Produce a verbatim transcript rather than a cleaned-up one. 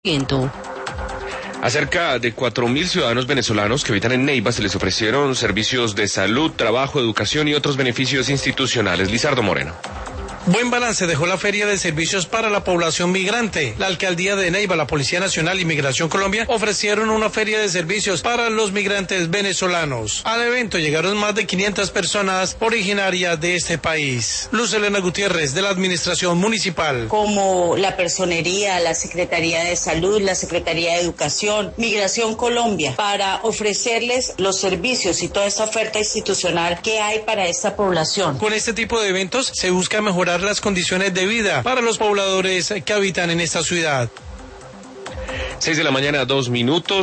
A cerca de cuatro mil ciudadanos venezolanos que habitan en Neiva se les ofrecieron servicios de salud, trabajo, educación y otros beneficios institucionales. Lizardo Moreno. Buen balance dejó la Feria de Servicios para la Población Migrante. La Alcaldía de Neiva, la Policía Nacional y Migración Colombia ofrecieron una feria de servicios para los migrantes venezolanos. Al evento llegaron más de quinientas personas originarias de este país. Luz Elena Gutiérrez, de la Administración Municipal. Como la Personería, la Secretaría de Salud, la Secretaría de Educación, Migración Colombia, para ofrecerles los servicios y toda esta oferta institucional que hay para esta población. Con este tipo de eventos se busca mejorar las condiciones de vida para los pobladores que habitan en esta ciudad. Seis de la mañana, dos minutos.